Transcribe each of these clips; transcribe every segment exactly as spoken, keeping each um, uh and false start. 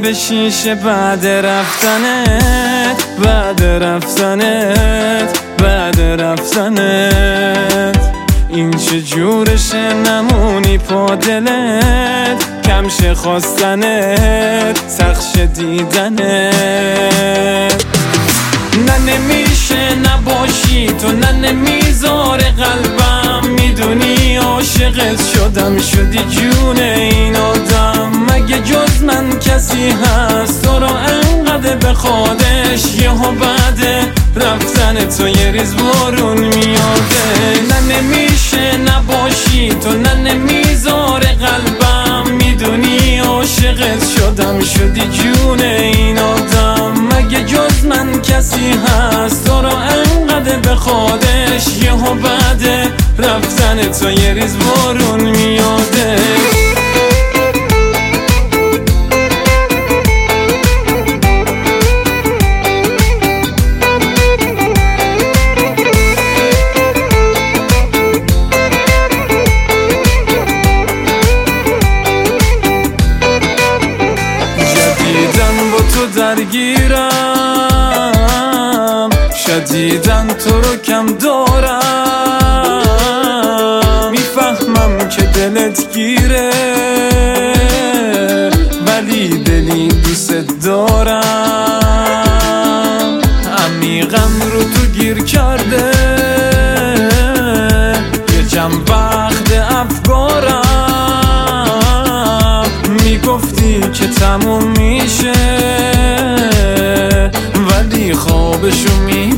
لب شیشه بعد رفتنت، بعد رفتنت، بعد رفتنت. این چه جورشه نمونی پا دلت، کمشه خواستنت، سخش دیدنت. نه نمیشه نباشی تو، نه نمیذاره قلبم، میدونی عاشقت شدم، شدی جون این آدم. مگه جز من کسی هست تو رو انقدر به خودش، یهو بعد رفتن تو یه ریز بارون میاده. نه نمیشه نباشی تو، نه نمیذاره قلبم، میدونی عاشقت شدم، شدی جون این آدم. مگه جز من کسی هست تو رو انقدر به خودش، یهو بعد رفتن تو یه ریز بارون میاده. درگیرم شدیدن تو رو کم دارم، میفهمم که دلت گیره ولی دلی دوست دارم. عمیقم رو تو گیر کرده یه جم وقت افکارم، میگفتی که تموم میشه ولی خوابشو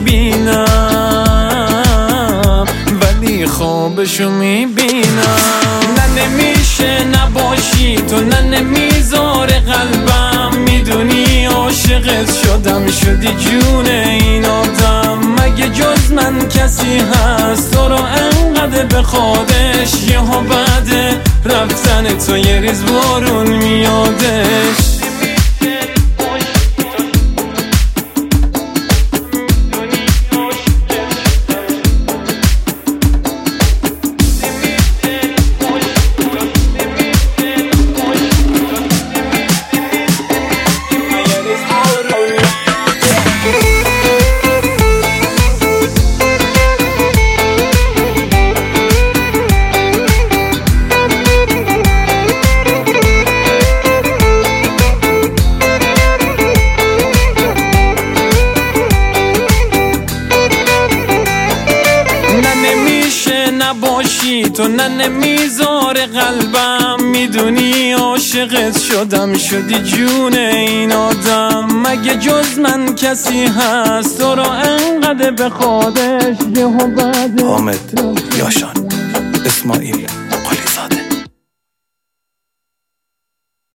میبینم، ولی خوابشو میبینم. نه نمیشه نباشی تو، نه نمیذاره قلبم، میدونی عاشقت شدم، شدی جون این آدم. مگه جز من کسی هست تو رو انقدر به خودش، یهو بعد رفتن تو یه ریز بارون میادش. نباشی تو، نه نمیذاره قلبم، میدونی عاشقت شدم، شدی جون این آدم. مگه جز من کسی هست تو رو انقدر به خودش، یهو بعد حامد یاشان اسماعیل